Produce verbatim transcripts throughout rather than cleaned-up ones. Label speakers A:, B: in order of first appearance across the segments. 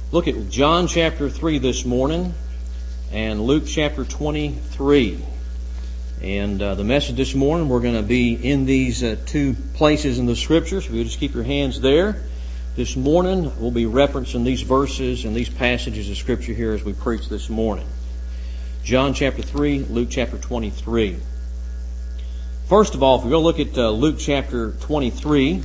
A: look at John chapter three this morning and Luke chapter twenty-three. And uh, the message this morning, we're going to be in these uh, two places in the Scriptures. If you'll just keep your hands there. This morning, we'll be referencing these verses and these passages of Scripture here as we preach this morning. John chapter three, Luke chapter twenty-three. First of all, if we're going to look at uh, Luke chapter twenty-three,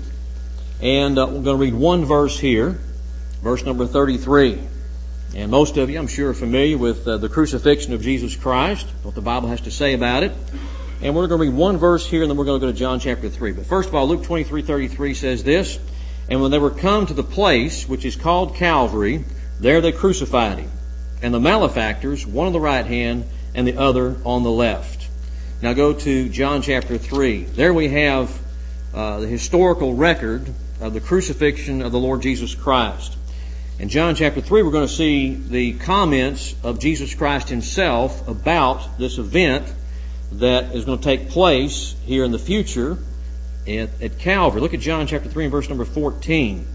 A: and uh, we're going to read one verse here, verse number thirty-three. And most of you, I'm sure, are familiar with uh, the crucifixion of Jesus Christ, what the Bible has to say about it. And we're going to read one verse here, and then we're going to go to John chapter three. But first of all, Luke twenty-three thirty-three says this, "And when they were come to the place which is called Calvary, there they crucified him, and the malefactors, one on the right hand and the other on the left." Now go to John chapter three. There we have uh, the historical record of the crucifixion of the Lord Jesus Christ. In John chapter three, we're going to see the comments of Jesus Christ himself about this event that is going to take place here in the future at, at Calvary. Look at John chapter three and verse number fourteen.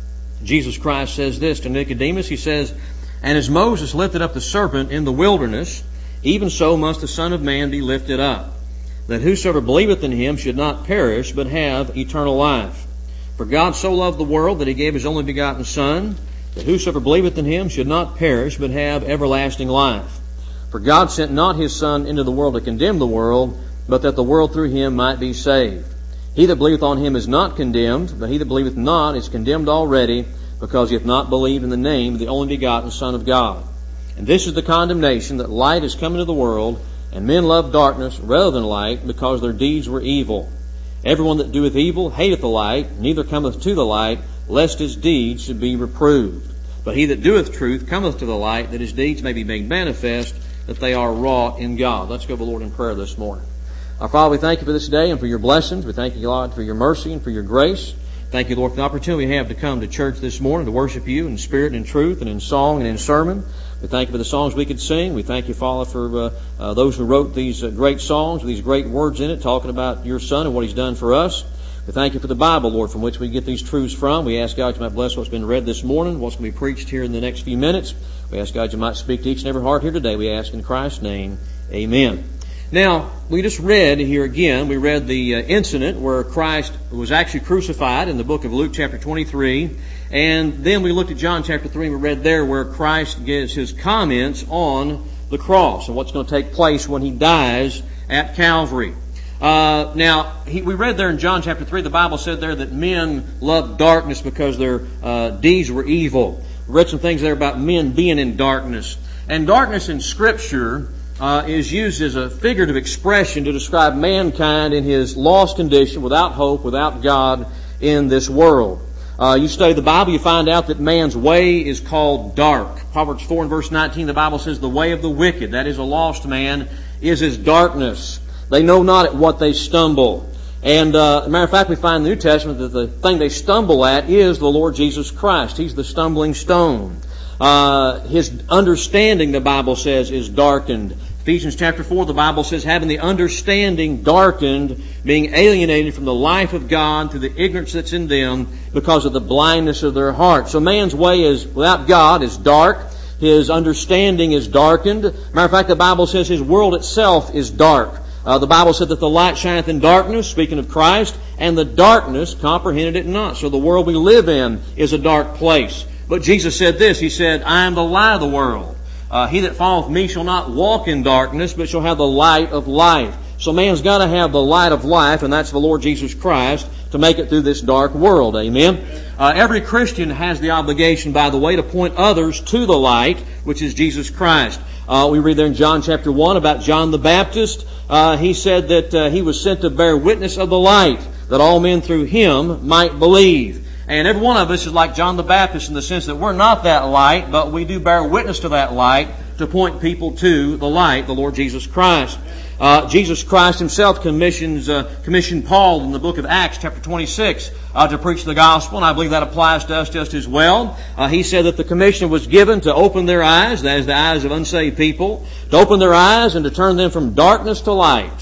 A: Jesus Christ says this to Nicodemus. He says, "And as Moses lifted up the serpent in the wilderness, even so must the Son of Man be lifted up, that whosoever believeth in him should not perish, but have eternal life. For God so loved the world that he gave his only begotten Son, that whosoever believeth in him should not perish, but have everlasting life. For God sent not his Son into the world to condemn the world, but that the world through him might be saved. He that believeth on him is not condemned, but he that believeth not is condemned already, because he hath not believed in the name of the only begotten Son of God. And this is the condemnation, that light is come into the world, and men love darkness rather than light, because their deeds were evil. Everyone that doeth evil hateth the light, neither cometh to the light, lest his deeds should be reproved. But he that doeth truth cometh to the light, that his deeds may be made manifest, that they are wrought in God." Let's go to the Lord in prayer this morning. Our Father, we thank you for this day and for your blessings. We thank you, God, for your mercy and for your grace. Thank you, Lord, for the opportunity we have to come to church this morning to worship you in spirit and in truth and in song and in sermon. We thank you for the songs we could sing. We thank you, Father, for uh, uh, those who wrote these uh, great songs with these great words in it, talking about your Son and what he's done for us. We thank you for the Bible, Lord, from which we get these truths from. We ask God you might bless what's been read this morning, what's going to be preached here in the next few minutes. We ask God you might speak to each and every heart here today. We ask in Christ's name, amen. Now, we just read here again, we read the uh, incident where Christ was actually crucified in the book of Luke chapter twenty-three. And then we looked at John chapter three and we read there where Christ gives his comments on the cross and what's going to take place when he dies at Calvary. Uh, now, he, we read there in John chapter three, the Bible said there that men loved darkness because their uh, deeds were evil. We read some things there about men being in darkness. And darkness in Scripture uh, is used as a figurative expression to describe mankind in his lost condition, without hope, without God in this world. Uh, you study the Bible, you find out that man's way is called dark. Proverbs four and verse nineteen, the Bible says, "The way of the wicked," that is a lost man, is as darkness. They know not at what they stumble. And uh, as a matter of fact, we find in the New Testament that the thing they stumble at is the Lord Jesus Christ. He's the stumbling stone. Uh, his understanding, the Bible says, is darkened. Ephesians chapter four, the Bible says, having the understanding darkened, being alienated from the life of God through the ignorance that's in them because of the blindness of their heart. So man's way is, without God, is dark. His understanding is darkened. Matter of fact, the Bible says his world itself is dark. Uh, the Bible said that the light shineth in darkness, speaking of Christ, and the darkness comprehended it not. So the world we live in is a dark place. But Jesus said this, He said, "I am the light of the world. Uh, he that followeth me shall not walk in darkness, but shall have the light of life." So man's got to have the light of life, and that's the Lord Jesus Christ, to make it through this dark world. Amen? Uh, every Christian has the obligation, by the way, to point others to the light, which is Jesus Christ. Uh, we read there in John chapter one about John the Baptist. Uh, he said that uh, he was sent to bear witness of the light, that all men through him might believe. And every one of us is like John the Baptist in the sense that we're not that light, but we do bear witness to that light to point people to the light, the Lord Jesus Christ. Uh, Jesus Christ himself commissions, uh, commissioned Paul in the book of Acts chapter twenty-six uh, to preach the gospel, and I believe that applies to us just as well. Uh, he said that the commission was given to open their eyes, that is the eyes of unsaved people, to open their eyes and to turn them from darkness to light,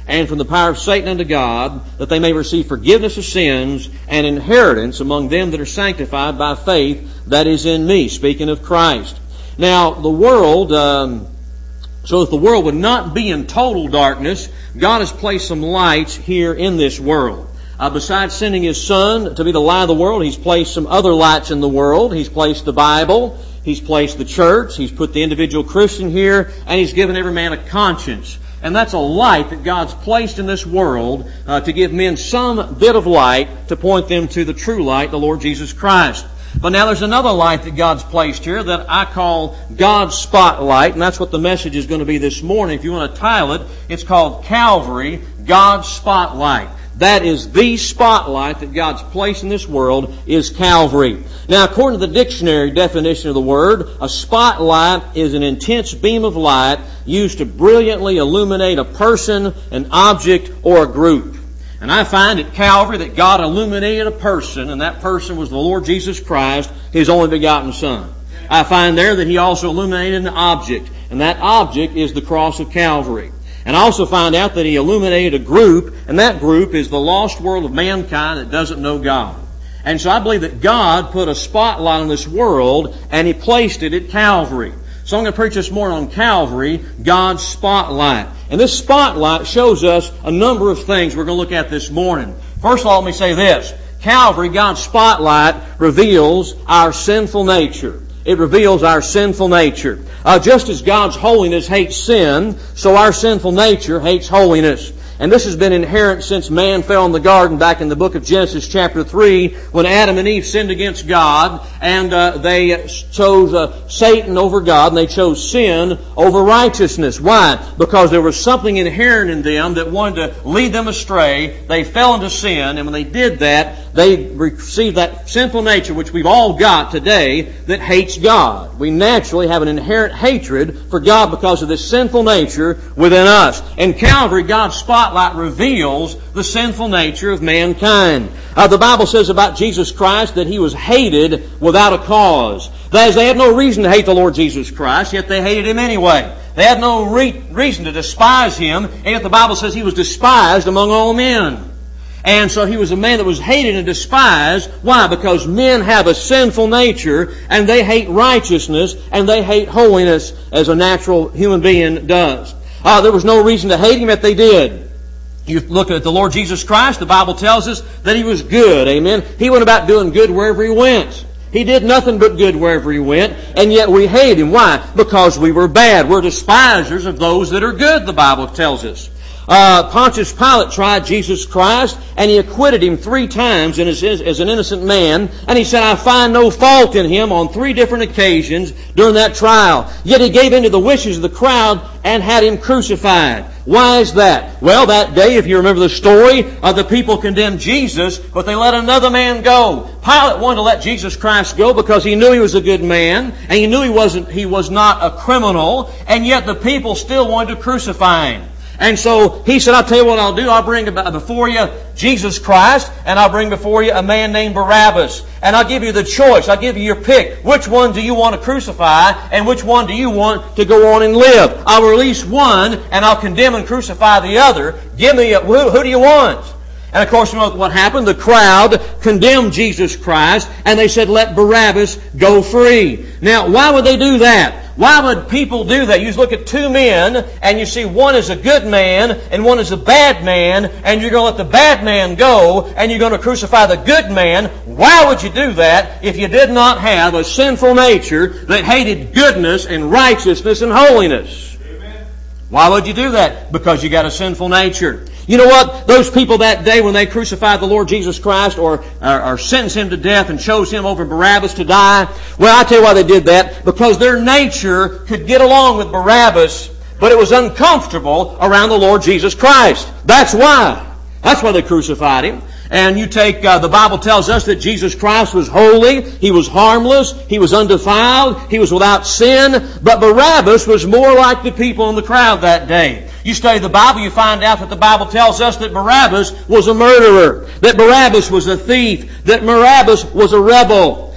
A: and from the power of Satan unto God, that they may receive forgiveness of sins and inheritance among them that are sanctified by faith that is in me. Speaking of Christ. Now, the world, um, so that the world would not be in total darkness, God has placed some lights here in this world. Uh, besides sending His Son to be the light of the world, He's placed some other lights in the world. He's placed the Bible. He's placed the church. He's put the individual Christian here. And He's given every man a conscience. And that's a light that God's placed in this world uh, to give men some bit of light to point them to the true light, the Lord Jesus Christ. But now there's another light that God's placed here that I call God's spotlight, and that's what the message is going to be this morning. If you want to title it, it's called Calvary, God's Spotlight. That is the spotlight that God's placed in this world is Calvary. Now, according to the dictionary definition of the word, a spotlight is an intense beam of light used to brilliantly illuminate a person, an object, or a group. And I find at Calvary that God illuminated a person, and that person was the Lord Jesus Christ, His only begotten Son. I find there that He also illuminated an object, and that object is the cross of Calvary. And I also find out that He illuminated a group, and that group is the lost world of mankind that doesn't know God. And so I believe that God put a spotlight on this world, and He placed it at Calvary. So I'm going to preach this morning on Calvary, God's spotlight. And this spotlight shows us a number of things we're going to look at this morning. First of all, let me say this. Calvary, God's spotlight, reveals our sinful nature. It reveals our sinful nature. Uh, just as God's holiness hates sin, so our sinful nature hates holiness. And this has been inherent since man fell in the garden back in the book of Genesis chapter three, when Adam and Eve sinned against God, and uh, they chose uh, Satan over God, and they chose sin over righteousness. Why? Because there was something inherent in them that wanted to lead them astray. They fell into sin, and when they did that, they received that sinful nature which we've all got today that hates God. We naturally have an inherent hatred for God because of this sinful nature within us. And Calvary, God's spotlight, reveals the sinful nature of mankind. Uh, the Bible says about Jesus Christ that He was hated without a cause. That is, they had no reason to hate the Lord Jesus Christ, yet they hated Him anyway. They had no re- reason to despise Him, and yet the Bible says He was despised among all men. And so He was a man that was hated and despised. Why? Because men have a sinful nature, and they hate righteousness, and they hate holiness as a natural human being does. Uh, there was no reason to hate Him, yet they did. You look at the Lord Jesus Christ, the Bible tells us that He was good. Amen. He went about doing good wherever He went. He did nothing but good wherever He went, and yet we hate Him. Why? Because we were bad. We're despisers of those that are good, the Bible tells us. Uh, Pontius Pilate tried Jesus Christ, and he acquitted Him three times as, as an innocent man, and he said, I find no fault in Him on three different occasions during that trial. Yet he gave in to the wishes of the crowd and had Him crucified. Why is that? Well, that day, if you remember the story, uh, the people condemned Jesus, but they let another man go. Pilate wanted to let Jesus Christ go because he knew He was a good man, and he knew he wasn't, he was not a criminal, and yet the people still wanted to crucify Him. And so he said, I'll tell you what I'll do. I'll bring before you Jesus Christ, and I'll bring before you a man named Barabbas. And I'll give you the choice. I'll give you your pick. Which one do you want to crucify, and which one do you want to go on and live? I'll release one, and I'll condemn and crucify the other. Give me a, who, who do you want? And of course, you know what happened? The crowd condemned Jesus Christ, and they said, let Barabbas go free. Now, why would they do that? Why would people do that? You look at two men, and you see one is a good man, and one is a bad man, and you're going to let the bad man go, and you're going to crucify the good man. Why would you do that if you did not have a sinful nature that hated goodness and righteousness and holiness? Amen. Why would you do that? Because you got a sinful nature. You know what? Those people that day when they crucified the Lord Jesus Christ or, or, or sentenced Him to death and chose Him over Barabbas to die, well, I tell you why they did that. Because their nature could get along with Barabbas, but it was uncomfortable around the Lord Jesus Christ. That's why. That's why they crucified Him. And you take, uh, the Bible tells us that Jesus Christ was holy, He was harmless, He was undefiled, He was without sin, but Barabbas was more like the people in the crowd that day. You study the Bible, you find out that the Bible tells us that Barabbas was a murderer, that Barabbas was a thief, that Barabbas was a rebel.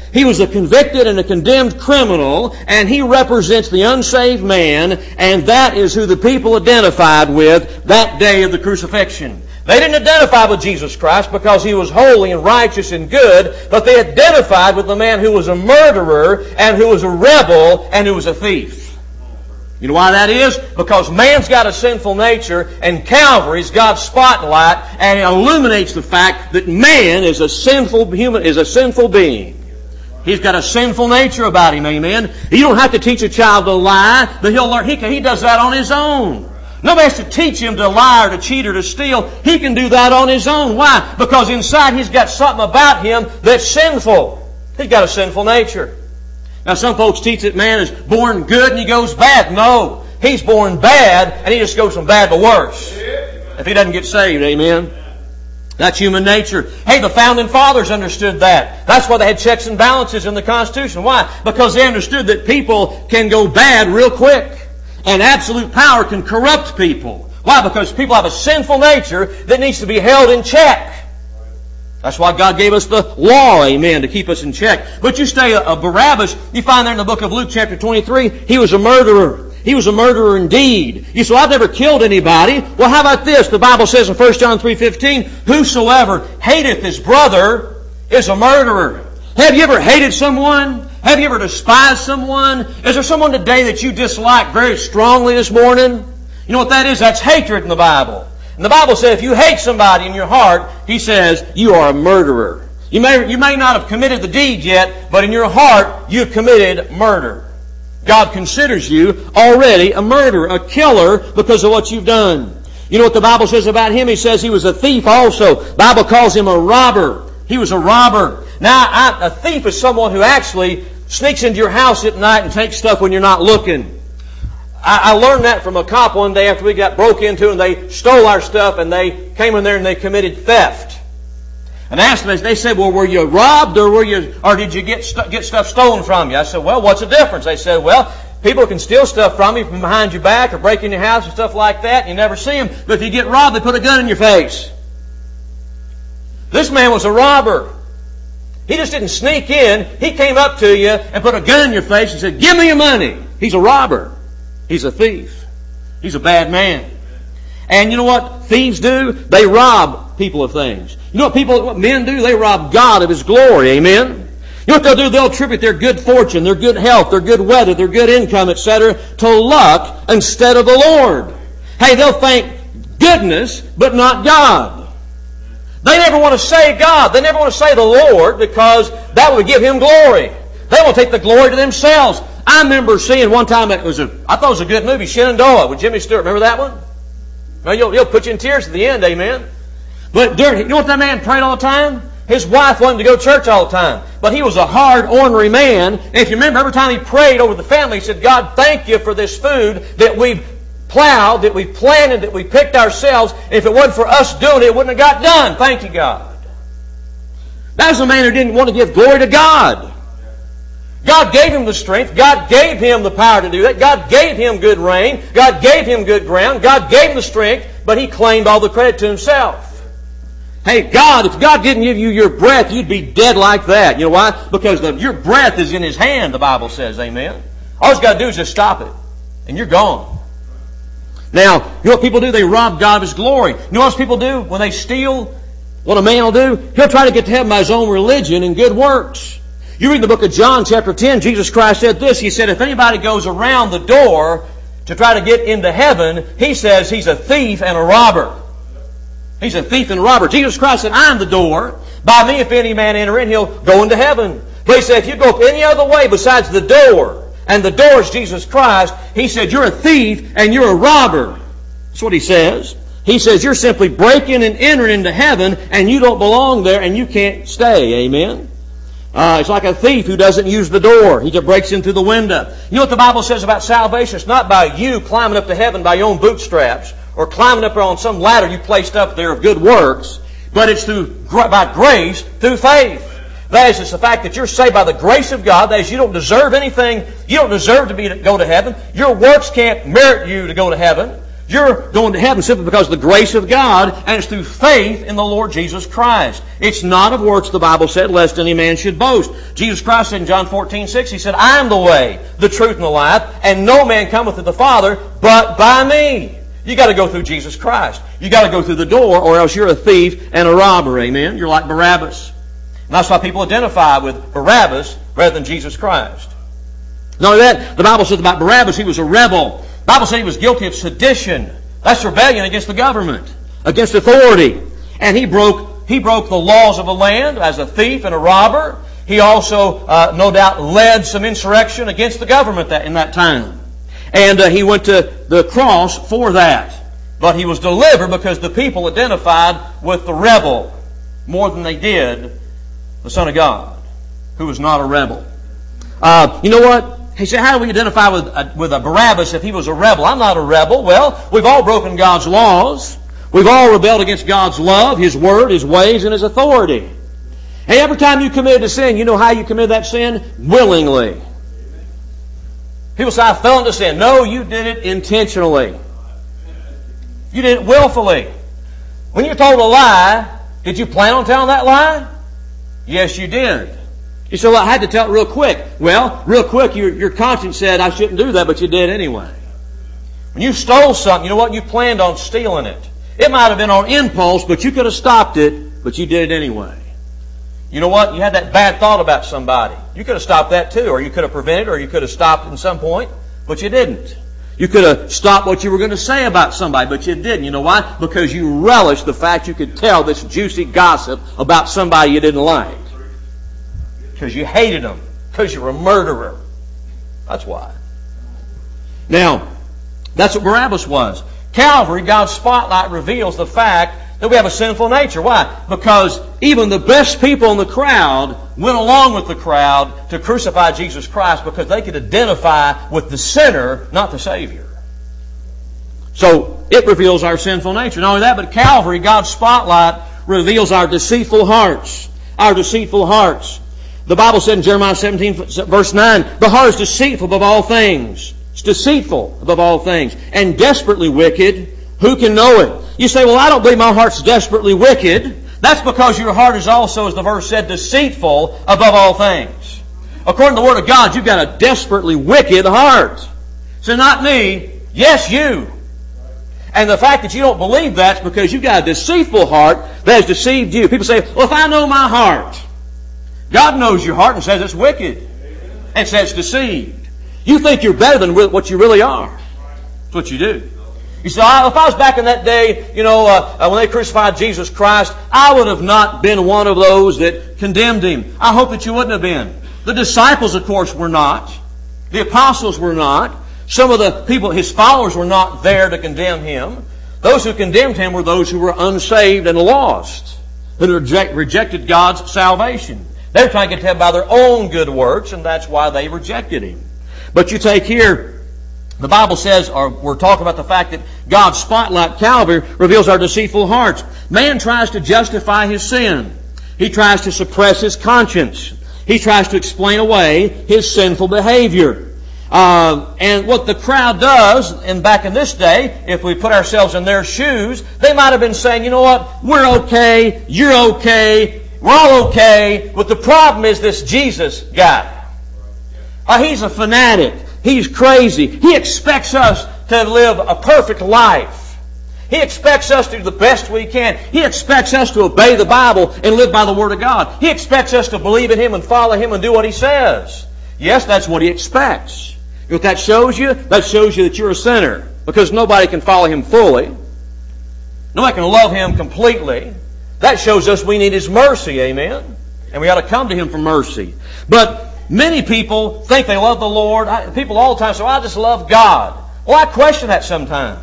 A: He was a convicted and a condemned criminal, and He represents the unsaved man, and that is who the people identified with that day of the crucifixion. They didn't identify with Jesus Christ because He was holy and righteous and good, but they identified with the man who was a murderer and who was a rebel and who was a thief. You know why that is? Because man's got a sinful nature, and Calvary's God's spotlight, and it illuminates the fact that man is a sinful human, is a sinful being. He's got a sinful nature about him, amen? You don't have to teach a child to lie, but he'll learn. He, can, he does that on his own. Nobody has to teach him to lie or to cheat or to steal. He can do that on his own. Why? Because inside he's got something about him that's sinful. He's got a sinful nature. Now some folks teach that man is born good and he goes bad. No. He's born bad and he just goes from bad to worse. If he doesn't get saved, amen? That's human nature. Hey, the founding fathers understood that. That's why they had checks and balances in the Constitution. Why? Because they understood that people can go bad real quick. And absolute power can corrupt people. Why? Because people have a sinful nature that needs to be held in check. That's why God gave us the law, amen, to keep us in check. But you stay a, a Barabbas, you find there in the book of Luke chapter twenty-three, he was a murderer. He was a murderer indeed. You say, well, I've never killed anybody. Well, how about this? The Bible says in First John three fifteen, whosoever hateth his brother is a murderer. Have you ever hated someone? Have you ever despised someone? Is there someone today that you dislike very strongly this morning? You know what that is? That's hatred in the Bible. And the Bible says if you hate somebody in your heart, He says you are a murderer. You may, you may not have committed the deed yet, but in your heart you've committed murder. God considers you already a murderer, a killer, because of what you've done. You know what the Bible says about him? He says he was a thief also. The Bible calls him a robber. He was a robber. Now, I, a thief is someone who actually sneaks into your house at night and takes stuff when you're not looking. I, I learned that from a cop one day after we got broke into and they stole our stuff and they came in there and they committed theft. And I asked them, they said, well, were you robbed or were you, or did you get st- get stuff stolen from you? I said, well, what's the difference? They said, well, people can steal stuff from you from behind your back or break in your house and stuff like that. And you never see them. But if you get robbed, they put a gun in your face. This man was a robber. He just didn't sneak in. He came up to you and put a gun in your face and said, give me your money. He's a robber. He's a thief. He's a bad man. And you know what thieves do? They rob people of things. You know what people, what men do? They rob God of His glory. Amen? You know what they'll do? They'll attribute their good fortune, their good health, their good weather, their good income, et cetera to luck instead of the Lord. Hey, they'll thank goodness, but not God. They never want to say God. They never want to say the Lord because that would give Him glory. They want to take the glory to themselves. I remember seeing one time, it was a, I thought it was a good movie, Shenandoah with Jimmy Stewart. Remember that one? Well, you'll, you'll put you in tears at the end, amen. But during, you know what that man prayed all the time? His wife wanted him to go to church all the time. But he was a hard, ornery man. And if you remember, every time he prayed over the family, he said, God, thank you for this food that we've plowed, that we planted, that we picked ourselves. And if it wasn't for us doing it, it wouldn't have got done. Thank you, God. That was a man who didn't want to give glory to God. God gave him the strength. God gave him the power to do that. God gave him good rain. God gave him good ground. God gave him the strength, but he claimed all the credit to himself. Hey, God, if God didn't give you your breath, you'd be dead like that. You know why? Because the, your breath is in His hand, the Bible says, amen. All He's got to do is just stop it, and you're gone. Now, you know what people do? They rob God of His glory. You know what people do when they steal? What a man will do? He'll try to get to heaven by his own religion and good works. You read the book of John chapter ten, Jesus Christ said this. He said, if anybody goes around the door to try to get into heaven, He says he's a thief and a robber. He's a thief and a robber. Jesus Christ said, I'm the door. By me, if any man enter in, he'll go into heaven. But He said, if you go up any other way besides the door, and the door is Jesus Christ, He said, you're a thief and you're a robber. That's what He says. He says, you're simply breaking and entering into heaven, and you don't belong there, and you can't stay. Amen? Uh, it's like a thief who doesn't use the door. He just breaks in through the window. You know what the Bible says about salvation? It's not by you climbing up to heaven by your own bootstraps or climbing up there on some ladder you placed up there of good works, but it's through by grace through faith. That is, it's the fact that you're saved by the grace of God. That is, you don't deserve anything. You don't deserve to be to go to heaven. Your works can't merit you to go to heaven. You're going to heaven simply because of the grace of God, and it's through faith in the Lord Jesus Christ. It's not of works, the Bible said, lest any man should boast. Jesus Christ said in John fourteen six, He said, I am the way, the truth, and the life, and no man cometh to the Father but by me. You got to go through Jesus Christ. You got to go through the door, or else you're a thief and a robber. Amen? You're like Barabbas. And that's why people identify with Barabbas rather than Jesus Christ. Not only that, the Bible says about Barabbas, he was a rebel. The Bible says he was guilty of sedition. That's rebellion against the government, against authority. And he broke he broke the laws of the land as a thief and a robber. He also, uh, no doubt, led some insurrection against the government that, in that time. And uh, he went to the cross for that. But he was delivered because the people identified with the rebel more than they did the Son of God, who was not a rebel. Uh, you know what? He said, how do we identify with a, with a Barabbas if he was a rebel? I'm not a rebel. Well, we've all broken God's laws. We've all rebelled against God's love, His Word, His ways, and His authority. Hey, every time you committed a sin, you know how you committed that sin? Willingly. People say, I fell into sin. No, you did it intentionally. You did it willfully. When you told a lie, did you plan on telling that lie? Yes, you did. You say, well, I had to tell it real quick. Well, real quick, your, your conscience said I shouldn't do that, but you did anyway. When you stole something, you know what? You planned on stealing it. It might have been on impulse, but you could have stopped it, but you did it anyway. You know what? You had that bad thought about somebody. You could have stopped that too, or you could have prevented, or you could have stopped it at some point, but you didn't. You could have stopped what you were going to say about somebody, but you didn't. You know why? Because you relished the fact you could tell this juicy gossip about somebody you didn't like. Because you hated them. Because you were a murderer. That's why. Now, that's what Barabbas was. Calvary, God's spotlight reveals the fact that we have a sinful nature. Why? Because even the best people in the crowd went along with the crowd to crucify Jesus Christ because they could identify with the sinner, not the Savior. So, it reveals our sinful nature. Not only that, but Calvary, God's spotlight, reveals our deceitful hearts. Our deceitful hearts. The Bible said in Jeremiah seventeen, verse nine, the heart is deceitful above all things. It's deceitful above all things. And desperately wicked. Who can know it? You say, well, I don't believe my heart's desperately wicked. That's because your heart is also, as the verse said, deceitful above all things. According to the Word of God, you've got a desperately wicked heart. So not me. Yes, you. And the fact that you don't believe that's because you've got a deceitful heart that has deceived you. People say, well, if I know my heart, God knows your heart and says it's wicked. And says it's deceived. You think you're better than what you really are. That's what you do. You say, oh, if I was back in that day, you know, uh, when they crucified Jesus Christ, I would have not been one of those that condemned Him. I hope that you wouldn't have been. The disciples, of course, were not. The apostles were not. Some of the people, His followers, were not there to condemn Him. Those who condemned Him were those who were unsaved and lost, who reject, rejected God's salvation. They were trying to get to Him by their own good works, and that's why they rejected Him. But you take here, the Bible says, or we're talking about the fact that God's spotlight, Calvary, reveals our deceitful hearts. Man tries to justify his sin. He tries to suppress his conscience. He tries to explain away his sinful behavior. Uh, and what the crowd does, and back in this day, if we put ourselves in their shoes, they might have been saying, you know what, we're okay, you're okay, we're all okay, but the problem is this Jesus guy. Uh, he's a fanatic. He's crazy. He expects us to live a perfect life. He expects us to do the best we can. He expects us to obey the Bible and live by the Word of God. He expects us to believe in Him and follow Him and do what He says. Yes, that's what He expects. You know what that shows you? That shows you that you're a sinner. Because nobody can follow Him fully. Nobody can love Him completely. That shows us we need His mercy. Amen? And we ought to come to Him for mercy. But many people think they love the Lord. People all the time say, well, I just love God. Well, I question that sometimes.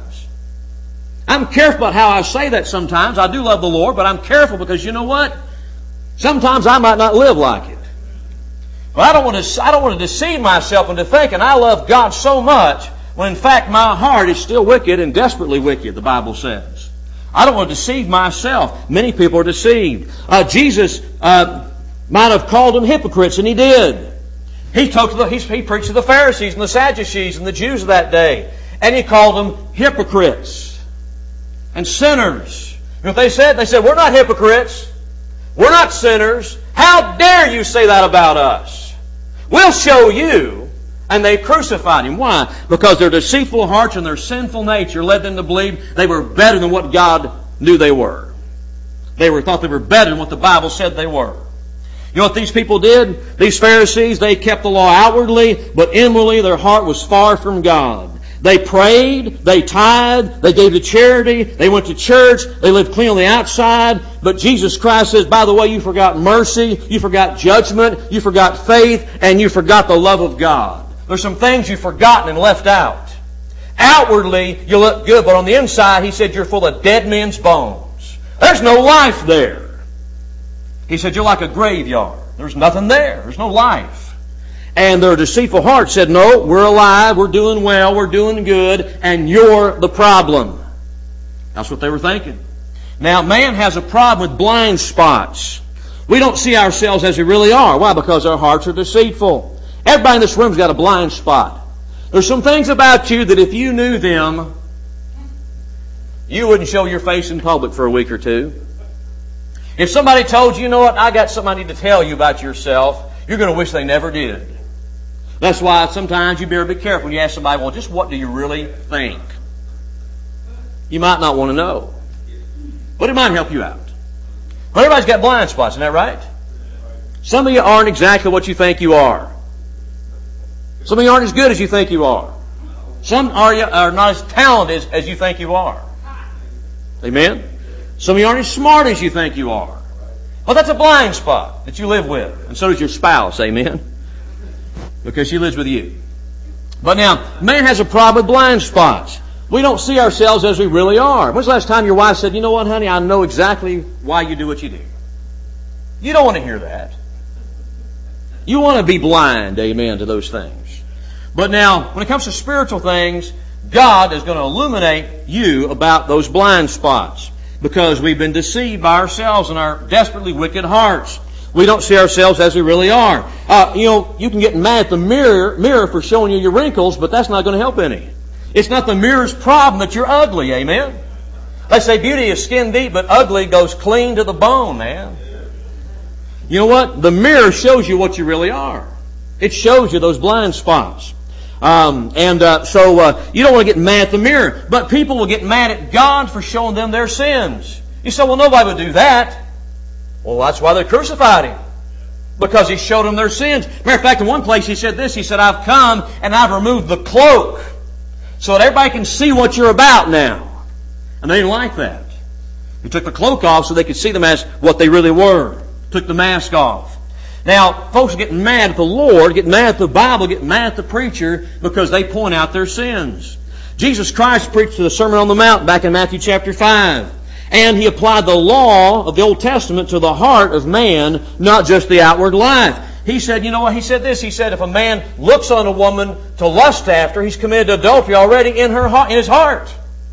A: I'm careful about how I say that sometimes. I do love the Lord, but I'm careful because you know what? Sometimes I might not live like it. But I don't want to, I don't want to deceive myself into thinking I love God so much when in fact my heart is still wicked and desperately wicked, the Bible says. I don't want to deceive myself. Many people are deceived. Uh, Jesus uh, might have called them hypocrites, and He did. He, talked to the, he, he preached to the Pharisees and the Sadducees and the Jews of that day. And He called them hypocrites and sinners. You know what they said? They said, we're not hypocrites. We're not sinners. How dare you say that about us? We'll show you. And they crucified Him. Why? Because their deceitful hearts and their sinful nature led them to believe they were better than what God knew they were. They were thought they were better than what the Bible said they were. You know what these people did? These Pharisees, they kept the law outwardly, but inwardly their heart was far from God. They prayed, they tithed, they gave to charity, they went to church, they lived clean on the outside, but Jesus Christ says, by the way, you forgot mercy, you forgot judgment, you forgot faith, and you forgot the love of God. There's some things you've forgotten and left out. Outwardly, you look good, but on the inside, He said, you're full of dead men's bones. There's no life there. He said, you're like a graveyard. There's nothing there. There's no life. And their deceitful heart said, no, we're alive, we're doing well, we're doing good, and you're the problem. That's what they were thinking. Now, man has a problem with blind spots. We don't see ourselves as we really are. Why? Because our hearts are deceitful. Everybody in this room's got a blind spot. There's some things about you that if you knew them, you wouldn't show your face in public for a week or two. If somebody told you, you know what, I got something I need to tell you about yourself, you're going to wish they never did. That's why sometimes you better be careful when you ask somebody, well, just what do you really think? You might not want to know. But it might help you out. But everybody's got blind spots, isn't that right? Some of you aren't exactly what you think you are. Some of you aren't as good as you think you are. Some are, you, are not as talented as, as you think you are. Amen? Some of you aren't as smart as you think you are. Well, that's a blind spot that you live with. And so does your spouse. Amen? Because she lives with you. But now, man has a problem with blind spots. We don't see ourselves as we really are. When's the last time your wife said, you know what, honey, I know exactly why you do what you do? You don't want to hear that. You want to be blind, amen, to those things. But now, when it comes to spiritual things, God is going to illuminate you about those blind spots. Because we've been deceived by ourselves and our desperately wicked hearts. We don't see ourselves as we really are. Uh, you know, you can get mad at the mirror, mirror for showing you your wrinkles, but that's not going to help any. It's not the mirror's problem that you're ugly, amen? They say beauty is skin deep, but ugly goes clean to the bone, man. You know what? The mirror shows you what you really are. It shows you those blind spots. Um, and uh, so uh, you don't want to get mad at the mirror, but people will get mad at God for showing them their sins. You say, well, nobody would do that. Well, that's why they crucified Him. Because He showed them their sins. Matter of fact, in one place He said this. He said, I've come and I've removed the cloak so that everybody can see what you're about now. And they didn't like that. He took the cloak off so they could see them as what they really were. Took the mask off. Now, folks are getting mad at the Lord, getting mad at the Bible, getting mad at the preacher because they point out their sins. Jesus Christ preached the Sermon on the Mount back in Matthew chapter five. And He applied the law of the Old Testament to the heart of man, not just the outward life. He said, you know what? He said this. He said, if a man looks on a woman to lust after, he's committed adultery already in her heart, in his heart.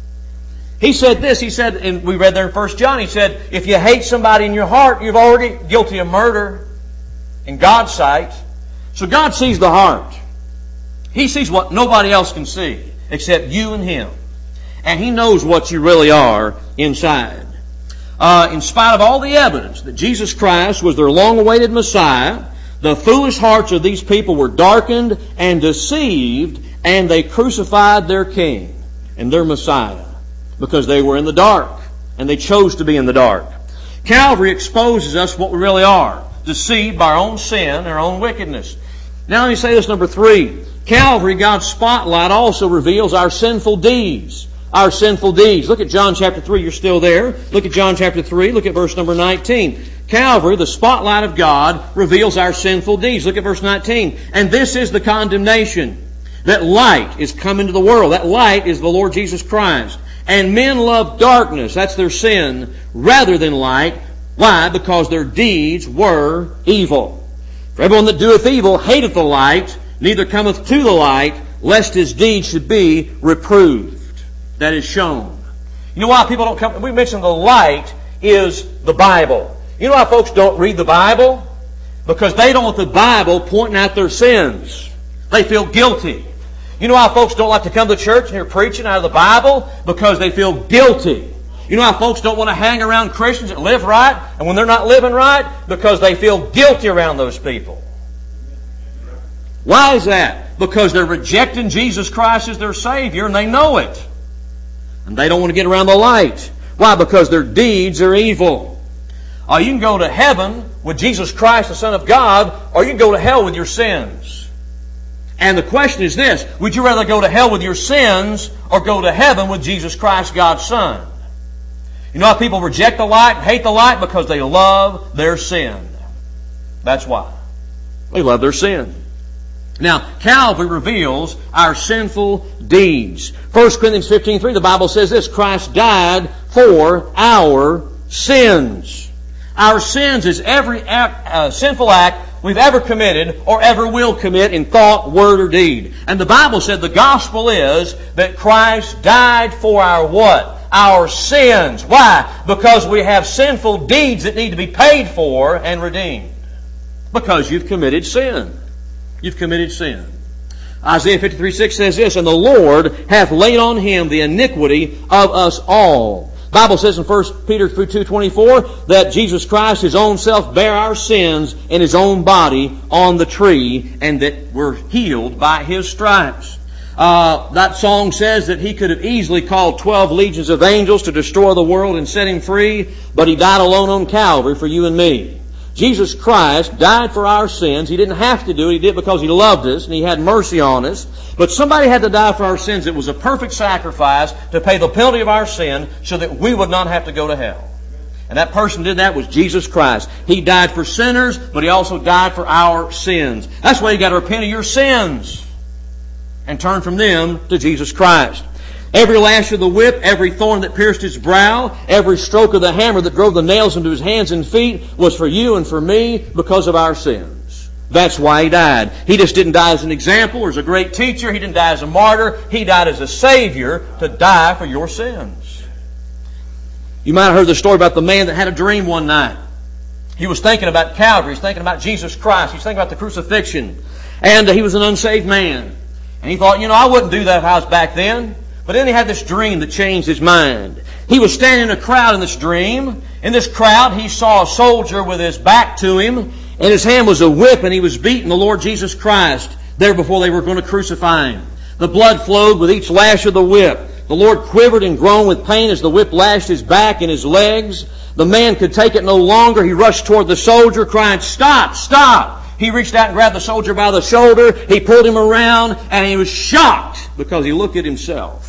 A: He said this. He said, and we read there in First John, he said, if you hate somebody in your heart, you're already guilty of murder in God's sight. So God sees the heart. He sees what nobody else can see except you and Him. And He knows what you really are inside. Uh, in spite of all the evidence that Jesus Christ was their long-awaited Messiah, the foolish hearts of these people were darkened and deceived, and they crucified their King and their Messiah because they were in the dark, and they chose to be in the dark. Calvary exposes us what we really are, deceived by our own sin and our own wickedness. Now let me say this, number three. Calvary, God's spotlight, also reveals our sinful deeds. Our sinful deeds. Look at John chapter three. You're still there. Look at John chapter three. Look at verse number nineteen. Calvary, the spotlight of God, reveals our sinful deeds. Look at verse nineteen. And this is the condemnation, that light is come into the world. That light is the Lord Jesus Christ. And men love darkness, that's their sin, rather than light. Why? Because their deeds were evil. For everyone that doeth evil hateth the light, neither cometh to the light, lest his deeds should be reproved. That is shown. You know why people don't come? We mentioned the light is the Bible. You know why folks don't read the Bible? Because they don't want the Bible pointing out their sins. They feel guilty. You know why folks don't like to come to church and hear preaching out of the Bible? Because they feel guilty. You know why folks don't want to hang around Christians that live right, and when they're not living right? Because they feel guilty around those people. Why is that? Because they're rejecting Jesus Christ as their Savior, and they know it. And they don't want to get around the light. Why? Because their deeds are evil. Oh, you can go to heaven with Jesus Christ, the Son of God, or you can go to hell with your sins. And the question is this: would you rather go to hell with your sins or go to heaven with Jesus Christ, God's Son? You know how people reject the light and hate the light? Because they love their sin. That's why. They love their sin. Now, Calvary reveals our sinful deeds. First Corinthians fifteen three, the Bible says this: Christ died for our sins. Our sins is every act, uh, sinful act we've ever committed or ever will commit in thought, word, or deed. And the Bible said the gospel is that Christ died for our what? Our sins. Why? Because we have sinful deeds that need to be paid for and redeemed. Because you've committed sin. You've committed sin. Isaiah fifty-three six says this: and the Lord hath laid on Him the iniquity of us all. The Bible says in First Peter two twenty-four that Jesus Christ, His own self, bare our sins in His own body on the tree, and that we're healed by His stripes. Uh, that song says that He could have easily called twelve legions of angels to destroy the world and set Him free, but He died alone on Calvary for you and me. Jesus Christ died for our sins. He didn't have to do it. He did it because He loved us and He had mercy on us. But somebody had to die for our sins. It was a perfect sacrifice to pay the penalty of our sin so that we would not have to go to hell. And that person did that was Jesus Christ. He died for sinners, but He also died for our sins. That's why you got to repent of your sins and turn from them to Jesus Christ. Every lash of the whip, every thorn that pierced His brow, every stroke of the hammer that drove the nails into His hands and feet was for you and for me because of our sins. That's why He died. He just didn't die as an example or as a great teacher. He didn't die as a martyr. He died as a Savior to die for your sins. You might have heard the story about the man that had a dream one night. He was thinking about Calvary. He was thinking about Jesus Christ. He was thinking about the crucifixion. And he was an unsaved man. And he thought, you know, I wouldn't do that if I was back then. But then he had this dream that changed his mind. He was standing in a crowd in this dream. In this crowd, he saw a soldier with his back to him. In his hand was a whip, and he was beating the Lord Jesus Christ there before they were going to crucify Him. The blood flowed with each lash of the whip. The Lord quivered and groaned with pain as the whip lashed His back and His legs. The man could take it no longer. He rushed toward the soldier, crying, "Stop! Stop!" He reached out and grabbed the soldier by the shoulder. He pulled him around, and he was shocked because he looked at himself.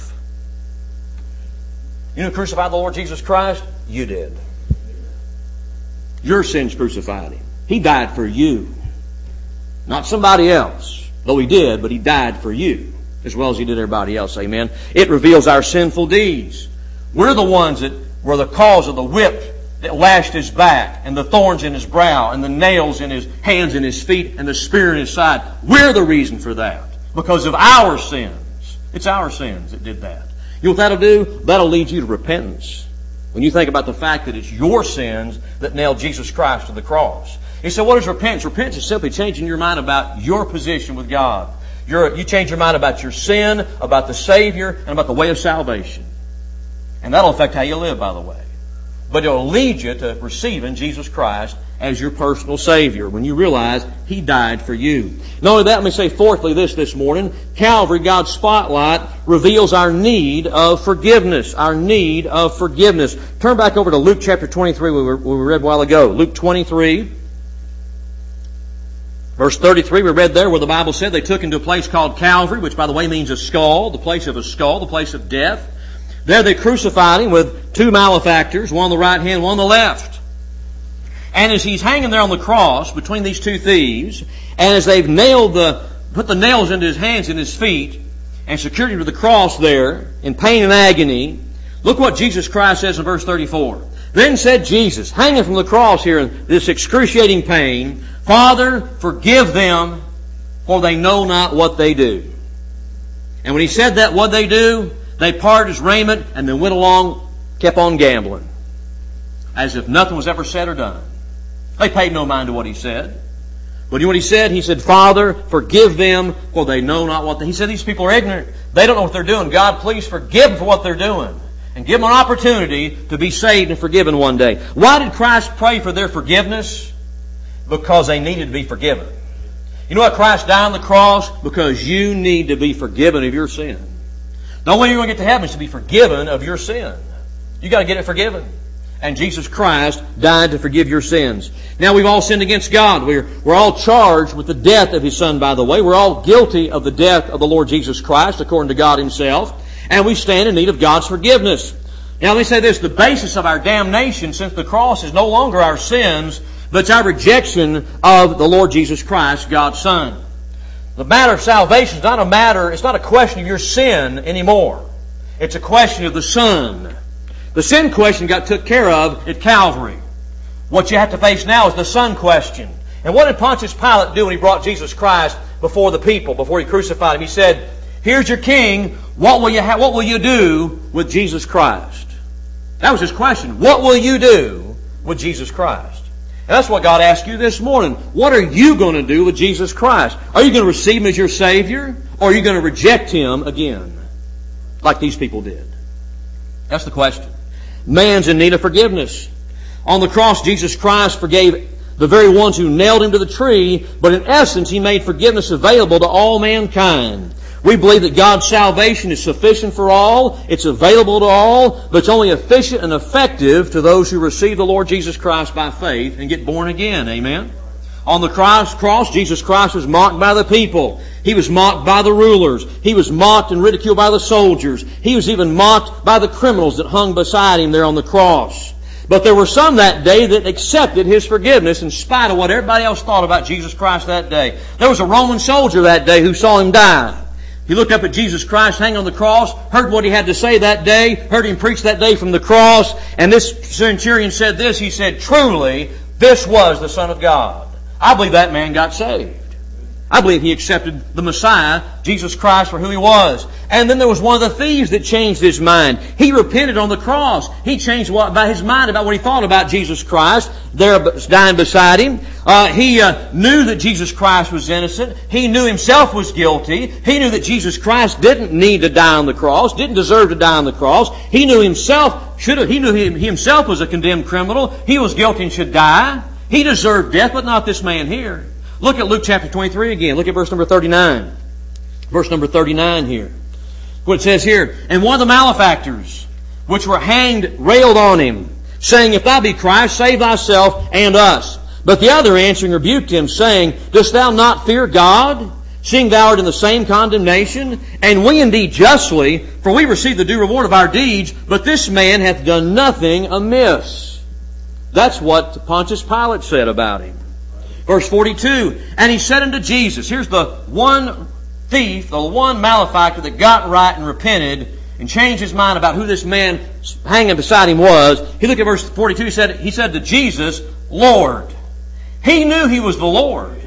A: You know who crucified the Lord Jesus Christ? You did. Your sins crucified Him. He died for you. Not somebody else. Though He did, but He died for you as well as He did everybody else. Amen. It reveals our sinful deeds. We're the ones that were the cause of the whip that lashed His back, and the thorns in His brow, and the nails in His hands and His feet, and the spear in His side. We're the reason for that. Because of our sins. It's our sins that did that. You know what that'll do? That'll lead you to repentance. When you think about the fact that it's your sins that nailed Jesus Christ to the cross. You say, what is repentance? Repentance is simply changing your mind about your position with God. You're, you change your mind about your sin, about the Savior, and about the way of salvation. And that'll affect how you live, by the way. But it'll lead you to receiving Jesus Christ as your personal Savior when you realize He died for you. Not only that, let me say fourthly this this morning. Calvary, God's spotlight, reveals our need of forgiveness. Our need of forgiveness. Turn back over to Luke chapter twenty-three, we, were, we read a while ago. Luke twenty-three, verse thirty-three, we read there where the Bible said they took Him to a place called Calvary, which by the way means a skull, the place of a skull, the place of death. There they crucified Him with two malefactors, one on the right hand, one on the left. And as He's hanging there on the cross between these two thieves, and as they've nailed the, put the nails into His hands and His feet, and secured Him to the cross there, in pain and agony, look what Jesus Christ says in verse thirty-four. Then said Jesus, hanging from the cross here in this excruciating pain, Father, forgive them, for they know not what they do. And when He said that, what they do? They parted His raiment and then went along, kept on gambling. As if nothing was ever said or done. They paid no mind to what He said. But you know what he said? He said, Father, forgive them, for they know not what they... He said, these people are ignorant. They don't know what they're doing. God, please forgive them for what they're doing. And give them an opportunity to be saved and forgiven one day. Why did Christ pray for their forgiveness? Because they needed to be forgiven. You know what Christ died on the cross? Because you need to be forgiven of your sin. The only way you're going to get to heaven is to be forgiven of your sin. You got to get it forgiven. And Jesus Christ died to forgive your sins. Now we've all sinned against God. We're, we're all charged with the death of His Son, by the way. We're all guilty of the death of the Lord Jesus Christ, according to God Himself. And we stand in need of God's forgiveness. Now let me say this. The basis of our damnation since the cross is no longer our sins, but it's our rejection of the Lord Jesus Christ, God's Son. The matter of salvation is not a matter, it's not a question of your sin anymore. It's a question of the Son. The sin question got took care of at Calvary. What you have to face now is the Son question. And what did Pontius Pilate do when he brought Jesus Christ before the people, before he crucified Him? He said, here's your king. What will you ha- what will you do with Jesus Christ? That was his question. What will you do with Jesus Christ? And that's what God asked you this morning. What are you going to do with Jesus Christ? Are you going to receive Him as your Savior? Or are you going to reject Him again? Like these people did. That's the question. Man's in need of forgiveness. On the cross, Jesus Christ forgave the very ones who nailed Him to the tree, but in essence, He made forgiveness available to all mankind. We believe that God's salvation is sufficient for all, it's available to all, but it's only efficient and effective to those who receive the Lord Jesus Christ by faith and get born again. Amen? On the cross, Jesus Christ was mocked by the people. He was mocked by the rulers. He was mocked and ridiculed by the soldiers. He was even mocked by the criminals that hung beside Him there on the cross. But there were some that day that accepted His forgiveness in spite of what everybody else thought about Jesus Christ that day. There was a Roman soldier that day who saw Him die. He looked up at Jesus Christ hanging on the cross, heard what He had to say that day, heard Him preach that day from the cross, and this centurion said this, he said, truly, this was the Son of God. I believe that man got saved. I believe he accepted the Messiah, Jesus Christ, for who He was. And then there was one of the thieves that changed his mind. He repented on the cross. He changed what, about his mind about what he thought about Jesus Christ there dying beside Him. Uh, he uh, knew that Jesus Christ was innocent. He knew himself was guilty. He knew that Jesus Christ didn't need to die on the cross, didn't deserve to die on the cross. He knew himself should have. He knew he, he himself was a condemned criminal. He was guilty and should die. He deserved death, but not this man here. Look at Luke chapter twenty-three again. Look at verse number thirty-nine. Verse number thirty-nine here. What it says here, and one of the malefactors, which were hanged, railed on Him, saying, If thou be Christ, save thyself and us. But the other answering rebuked Him, saying, Dost thou not fear God, seeing thou art in the same condemnation? And we indeed justly, for we receive the due reward of our deeds, but this man hath done nothing amiss. That's what Pontius Pilate said about Him. Verse forty-two, and he said unto Jesus, here's the one thief, the one malefactor that got right and repented and changed his mind about who this man hanging beside him was. He looked at verse forty-two, he said, he said to Jesus, Lord. He knew He was the Lord.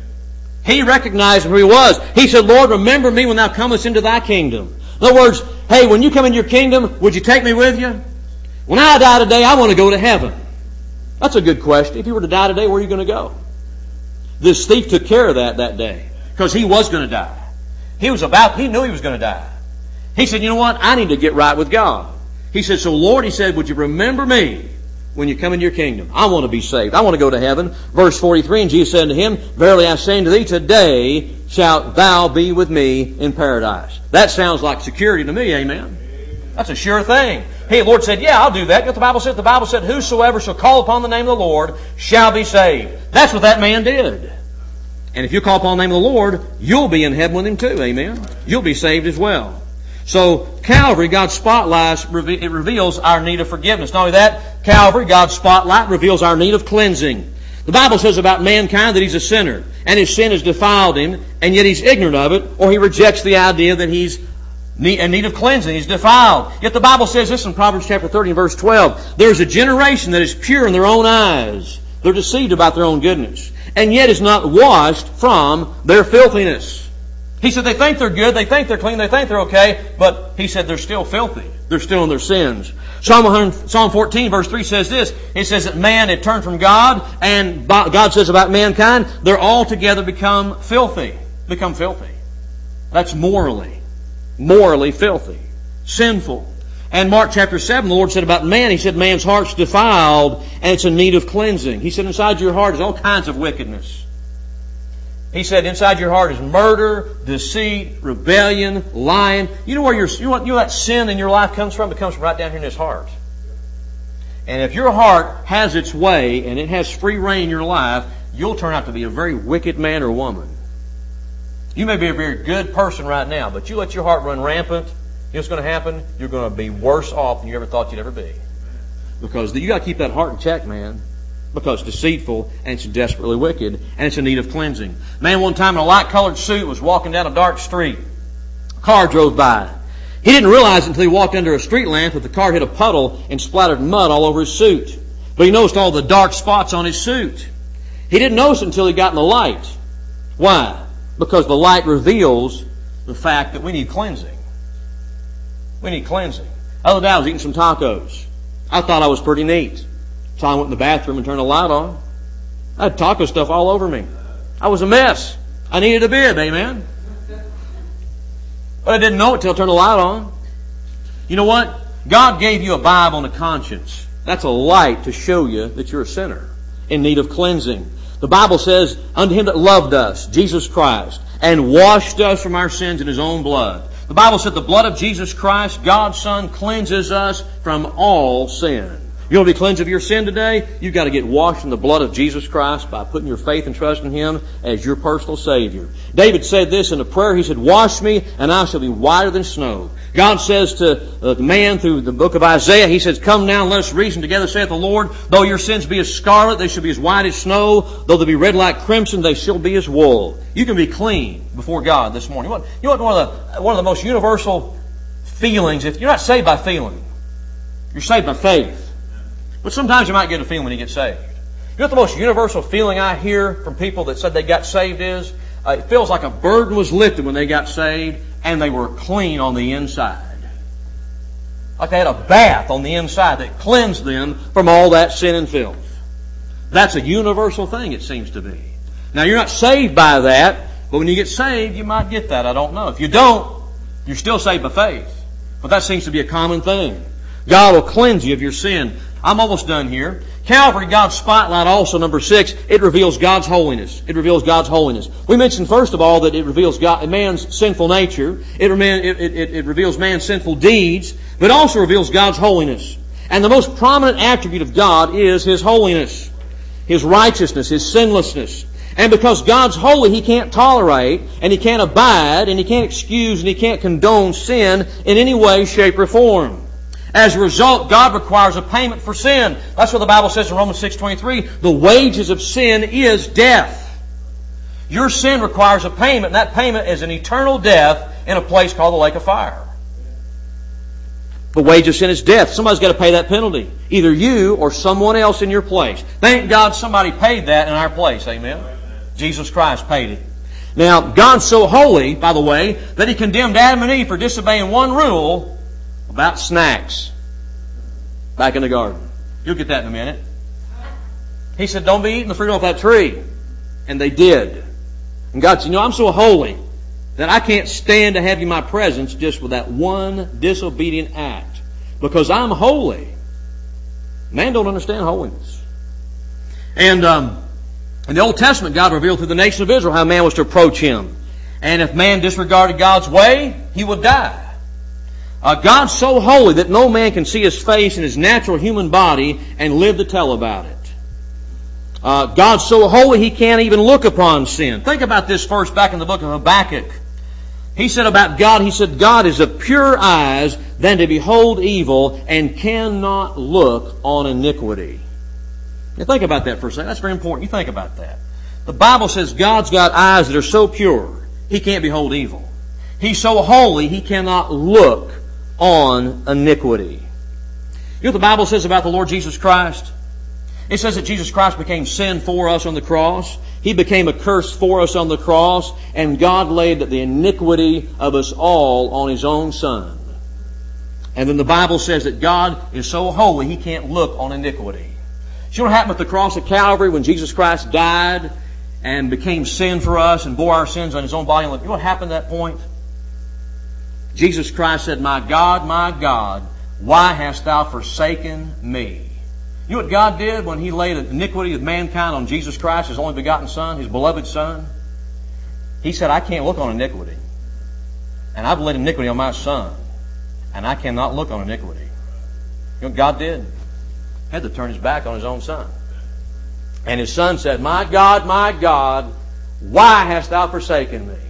A: He recognized who He was. He said, Lord, remember me when thou comest into thy kingdom. In other words, hey, when you come into your kingdom, would you take me with you? When I die today, I want to go to heaven. That's a good question. If you were to die today, where are you going to go? This thief took care of that that day because he was going to die. He was about, he knew he was going to die. He said, you know what? I need to get right with God. He said, so Lord, he said, would you remember me when you come into your kingdom? I want to be saved. I want to go to heaven. Verse forty-three, and Jesus said to him, Verily I say unto thee, today shalt thou be with me in paradise. That sounds like security to me, amen? That's a sure thing. Hey, the Lord said, yeah, I'll do that. You know what the Bible said? The Bible said, whosoever shall call upon the name of the Lord shall be saved. That's what that man did. And if you call upon the name of the Lord, you'll be in heaven with Him too, amen? You'll be saved as well. So, Calvary, God's spotlight, it reveals our need of forgiveness. Not only that, Calvary, God's spotlight, reveals our need of cleansing. The Bible says about mankind that he's a sinner, and his sin has defiled him, and yet he's ignorant of it, or he rejects the idea that he's in need of cleansing. He's defiled. Yet the Bible says this in Proverbs chapter thirty and verse twelve. There is a generation that is pure in their own eyes. They're deceived about their own goodness, and yet is not washed from their filthiness. He said they think they're good, they think they're clean, they think they're okay, but he said they're still filthy. They're still in their sins. Psalm one hundred, Psalm fourteen verse three says this. It says that man had turned from God, and God says about mankind, they're all together become filthy. Become filthy. That's morally. Morally filthy. Sinful. And Mark chapter seven, the Lord said about man, He said man's heart's defiled and it's in need of cleansing. He said inside your heart is all kinds of wickedness. He said inside your heart is murder, deceit, rebellion, lying. You know where your, you know, what, you know that sin in your life comes from? It comes from right down here in this heart. And if your heart has its way and it has free reign in your life, you'll turn out to be a very wicked man or woman. You may be a very good person right now, but you let your heart run rampant, you know what's going to happen? You're going to be worse off than you ever thought you'd ever be. Because you got to keep that heart in check, man. Because it's deceitful and it's desperately wicked and it's in need of cleansing. Man one time in a light-colored suit was walking down a dark street. A car drove by. He didn't realize it until he walked under a street lamp that the car hit a puddle and splattered mud all over his suit. But he noticed all the dark spots on his suit. He didn't notice it until he got in the light. Why? Because the light reveals the fact that we need cleansing. We need cleansing. The other day I was eating some tacos. I thought I was pretty neat. So I went in the bathroom and turned the light on. I had taco stuff all over me. I was a mess. I needed a bib, amen? But I didn't know it till I turned the light on. You know what? God gave you a Bible and a conscience. That's a light to show you that you're a sinner in need of cleansing. The Bible says, unto Him that loved us, Jesus Christ, and washed us from our sins in His own blood. The Bible said the blood of Jesus Christ, God's Son, cleanses us from all sin. You want to be cleansed of your sin today? You've got to get washed in the blood of Jesus Christ by putting your faith and trust in Him as your personal Savior. David said this in a prayer. He said, wash me and I shall be whiter than snow. God says to the man through the book of Isaiah, He says, come now and let us reason together, saith the Lord. Though your sins be as scarlet, they shall be as white as snow. Though they be red like crimson, they shall be as wool. You can be clean before God this morning. You know what, you know what one of the, one of the most universal feelings, if you're not saved by feeling, you're saved by faith. But sometimes you might get a feeling when you get saved. You know what the most universal feeling I hear from people that said they got saved is? Uh, it feels like a burden was lifted when they got saved and they were clean on the inside. Like they had a bath on the inside that cleansed them from all that sin and filth. That's a universal thing, it seems to be. Now you're not saved by that, but when you get saved, you might get that. I don't know. If you don't, you're still saved by faith. But that seems to be a common thing. God will cleanse you of your sin. I'm almost done here. Calvary, God's spotlight also, number six, it reveals God's holiness. It reveals God's holiness. We mentioned first of all that it reveals God, man's sinful nature. It, it, it, it reveals man's sinful deeds, but it also reveals God's holiness. And the most prominent attribute of God is His holiness, His righteousness, His sinlessness. And because God's holy, He can't tolerate, and He can't abide, and He can't excuse, and He can't condone sin in any way, shape, or form. As a result, God requires a payment for sin. That's what the Bible says in Romans six twenty-three. The wages of sin is death. Your sin requires a payment, and that payment is an eternal death in a place called the lake of fire. The wage of sin is death. Somebody's got to pay that penalty. Either you or someone else in your place. Thank God somebody paid that in our place. Amen? Jesus Christ paid it. Now, God's so holy, by the way, that He condemned Adam and Eve for disobeying one rule about snacks back in the garden. You'll get that in a minute. He said, don't be eating the fruit off that tree. And they did. And God said, you know, I'm so holy that I can't stand to have you in my presence just with that one disobedient act. Because I'm holy. Man don't understand holiness. And um, in the Old Testament, God revealed to the nation of Israel how man was to approach Him. And if man disregarded God's way, he would die. Uh, God's so holy that no man can see His face in his natural human body and live to tell about it. Uh, God's so holy He can't even look upon sin. Think about this first back in the book of Habakkuk. He said about God, he said, God is of purer eyes than to behold evil and cannot look on iniquity. Now think about that for a second. That's very important. You think about that. The Bible says God's got eyes that are so pure, He can't behold evil. He's so holy, He cannot look on iniquity. You know what the Bible says about the Lord Jesus Christ? It says that Jesus Christ became sin for us on the cross. He became a curse for us on the cross, and God laid the iniquity of us all on His own Son. And then the Bible says that God is so holy, He can't look on iniquity. You know what happened at the cross of Calvary when Jesus Christ died and became sin for us and bore our sins on His own body? You know what happened at that point? Jesus Christ said, "My God, my God, why hast Thou forsaken me?" You know what God did when He laid the iniquity of mankind on Jesus Christ, His only begotten Son, His beloved Son? He said, "I can't look on iniquity. And I've laid iniquity on my Son. And I cannot look on iniquity." You know what God did? He had to turn His back on His own Son. And His Son said, "My God, my God, why hast Thou forsaken me?"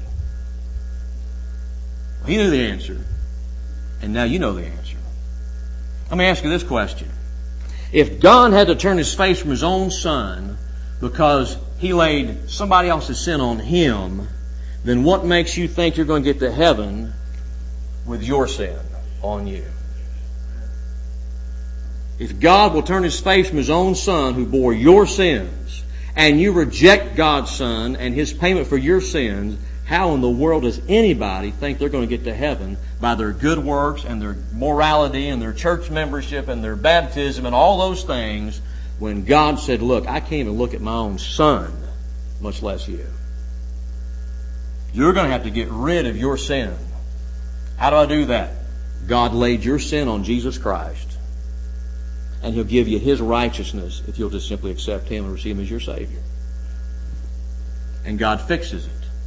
A: He knew the answer. And now you know the answer. Let me ask you this question. If God had to turn His face from His own Son because He laid somebody else's sin on Him, then what makes you think you're going to get to heaven with your sin on you? If God will turn His face from His own Son who bore your sins, and you reject God's Son and His payment for your sins, how in the world does anybody think they're going to get to heaven by their good works and their morality and their church membership and their baptism and all those things when God said, "Look, I can't even look at my own Son, much less you"? You're going to have to get rid of your sin. How do I do that? God laid your sin on Jesus Christ, and He'll give you His righteousness if you'll just simply accept Him and receive Him as your Savior. And God fixes it.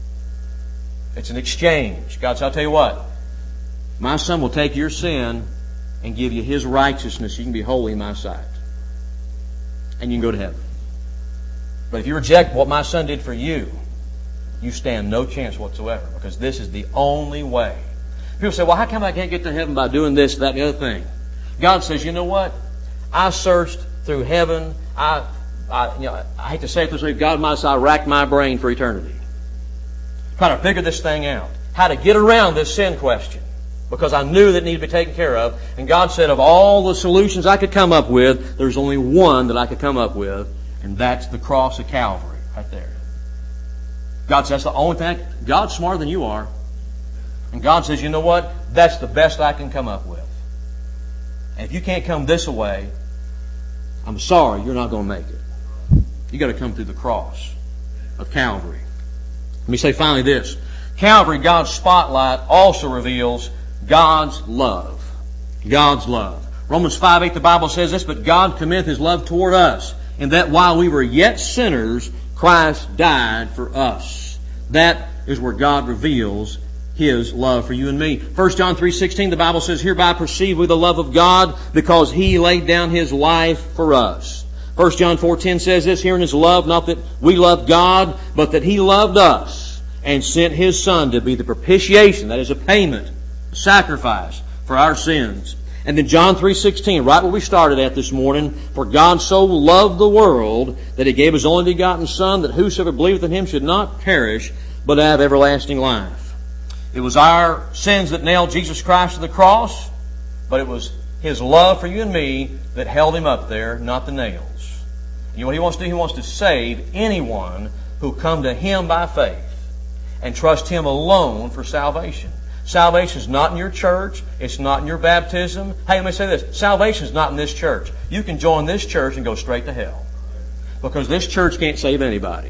A: It's an exchange. God said, "I'll tell you what, my Son will take your sin and give you His righteousness. You can be holy in my sight. And you can go to heaven. But if you reject what my Son did for you, you stand no chance whatsoever, because this is the only way." People say, "Well, how come I can't get to heaven by doing this, that, and the other thing?" God says, "You know what? I searched through heaven. I, I, you know, I hate to say it this way, God must I racked my brain for eternity, trying to figure this thing out, how to get around this sin question, because I knew that it needed to be taken care of." And God said, of all the solutions I could come up with, there's only one that I could come up with, and that's the cross of Calvary, right there. God says, that's the only thing. God's smarter than you are. And God says, you know what? That's the best I can come up with. And if you can't come this way, I'm sorry, you're not going to make it. You got to come through the cross of Calvary. Let me say finally this. Calvary, God's spotlight, also reveals God's love. God's love. Romans five eight, the Bible says this, "But God commendeth His love toward us, in that while we were yet sinners, Christ died for us." That is where God reveals His love for you and me. First John three sixteen, the Bible says, "Hereby perceive we the love of God, because He laid down His life for us." First John four ten says this, "Herein is love, not that we loved God, but that He loved us, and sent His Son to be the propitiation," that is a payment, a sacrifice for our sins. And then John three sixteen, right where we started at this morning, "For God so loved the world that He gave His only begotten Son, that whosoever believeth in Him should not perish, but have everlasting life." It was our sins that nailed Jesus Christ to the cross, but it was His love for you and me that held Him up there, not the nails. You know what He wants to do? He wants to save anyone who come to Him by faith and trust Him alone for salvation. Salvation is not in your church. It's not in your baptism. Hey, let me say this. Salvation is not in this church. You can join this church and go straight to hell, because this church can't save anybody.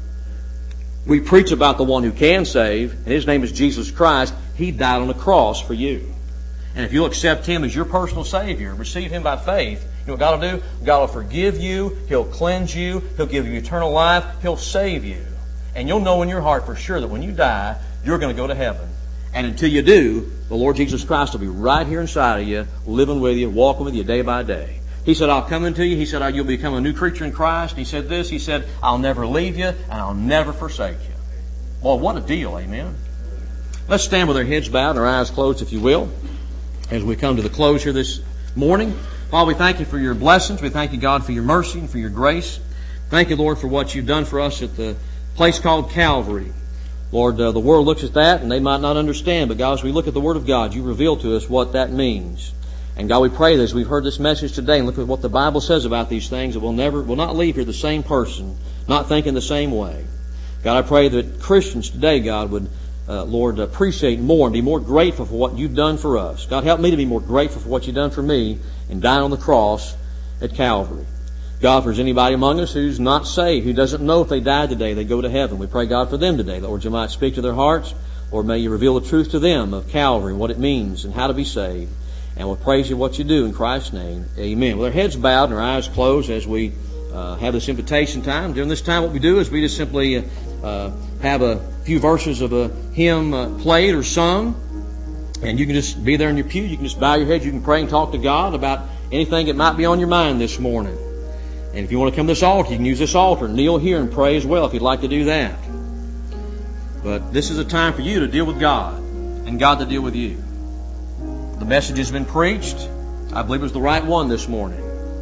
A: We preach about the one who can save, and His name is Jesus Christ. He died on the cross for you. And if you'll accept Him as your personal Savior, receive Him by faith, you know what God will do? God will forgive you. He'll cleanse you. He'll give you eternal life. He'll save you. And you'll know in your heart for sure that when you die, you're going to go to heaven. And until you do, the Lord Jesus Christ will be right here inside of you, living with you, walking with you day by day. He said, "I'll come into you." He said, "You'll become a new creature in Christ." He said this. He said, "I'll never leave you, and I'll never forsake you." Well, what a deal, amen? Let's stand with our heads bowed and our eyes closed, if you will, as we come to the close here this morning. Father, we thank You for Your blessings. We thank You, God, for Your mercy and for Your grace. Thank You, Lord, for what You've done for us at the place called Calvary. Lord, uh, the world looks at that and they might not understand, but God, as we look at the Word of God, You reveal to us what that means. And God, we pray that as we've heard this message today and look at what the Bible says about these things, that we'll never, we'll not leave here the same person, not thinking the same way. God, I pray that Christians today, God, would, uh, Lord, appreciate more and be more grateful for what you've done for us. God, help me to be more grateful for what you've done for me in dying on the cross at Calvary. God, if there's anybody among us who's not saved, who doesn't know if they died today, they go to heaven. We pray, God, for them today. Lord, you might speak to their hearts, or may you reveal the truth to them of Calvary, what it means, and how to be saved. And we'll praise you what you do in Christ's name. Amen. With our heads bowed and our eyes closed as we uh, have this invitation time. During this time, what we do is we just simply uh, uh, have a few verses of a hymn uh, played or sung. And you can just be there in your pew. You can just bow your head. You can pray and talk to God about anything that might be on your mind this morning. And if you want to come to this altar, you can use this altar. Kneel here and pray as well if you'd like to do that. But this is a time for you to deal with God and God to deal with you. The message has been preached. I believe it was the right one this morning.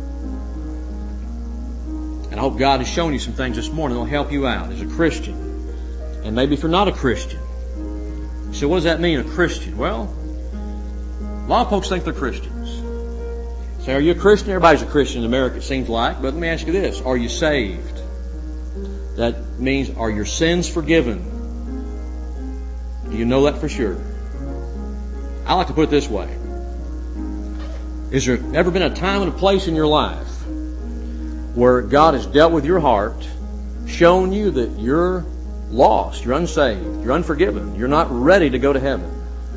A: And I hope God has shown you some things this morning that will help you out as a Christian. And maybe if you're not a Christian. So what does that mean, a Christian? Well, a lot of folks think they're Christians. Say, are you a Christian? Everybody's a Christian in America, it seems like. But let me ask you this. Are you saved? That means, are your sins forgiven? Do you know that for sure? I like to put it this way. Is there ever been a time and a place in your life where God has dealt with your heart, shown you that you're lost, you're unsaved, you're unforgiven, you're not ready to go to heaven?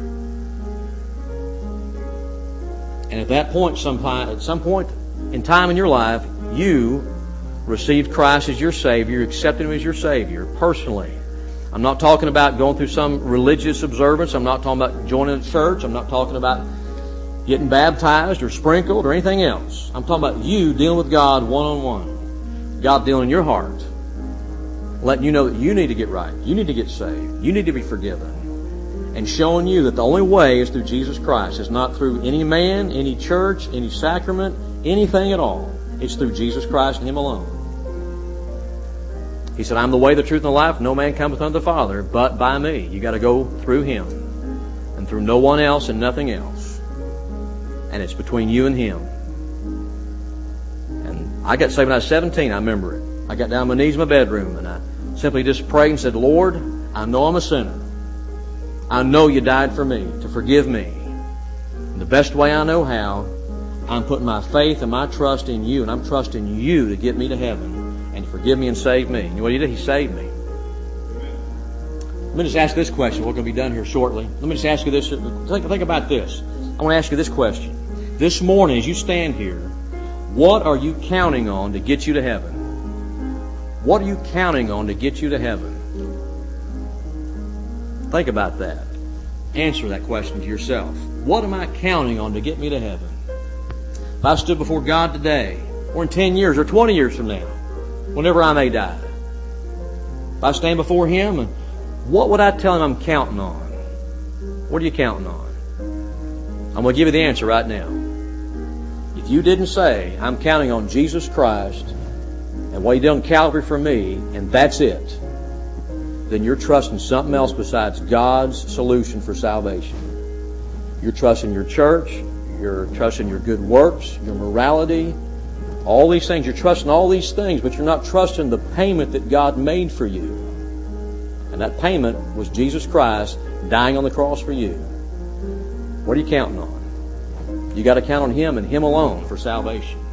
A: And at that point, some, at some point in time in your life, you received Christ as your Savior, you accepted Him as your Savior personally. I'm not talking about going through some religious observance. I'm not talking about joining a church. I'm not talking about getting baptized or sprinkled or anything else. I'm talking about you dealing with God one-on-one. God dealing in your heart. Letting you know that you need to get right. You need to get saved. You need to be forgiven. And showing you that the only way is through Jesus Christ. It's not through any man, any church, any sacrament, anything at all. It's through Jesus Christ and Him alone. He said, I'm the way, the truth, and the life. No man cometh unto the Father but by me. You got to go through Him. And through no one else and nothing else. And it's between you and Him. And I got saved when I was seventeen, I remember it. I got down on my knees in my bedroom and I simply just prayed and said, Lord, I know I'm a sinner. I know you died for me, to forgive me. And the best way I know how, I'm putting my faith and my trust in you, and I'm trusting you to get me to heaven. And forgive me and save me. And what He did? He saved me. Let me just ask this question. We're going to be done here shortly. Let me just ask you this. Think, think about this. I want to ask you this question. This morning, as you stand here, what are you counting on to get you to heaven? What are you counting on to get you to heaven? Think about that. Answer that question to yourself. What am I counting on to get me to heaven? If I stood before God today, or in ten years, or twenty years from now, whenever I may die, if I stand before Him, what would I tell Him I'm counting on? What are you counting on? I'm going to give you the answer right now. If you didn't say, I'm counting on Jesus Christ and what He did on Calvary for me, and that's it, then you're trusting something else besides God's solution for salvation. You're trusting your church, you're trusting your good works, your morality, all these things. You're trusting all these things, but you're not trusting the payment that God made for you. And that payment was Jesus Christ dying on the cross for you. What are you counting on? You got to count on Him and Him alone for salvation.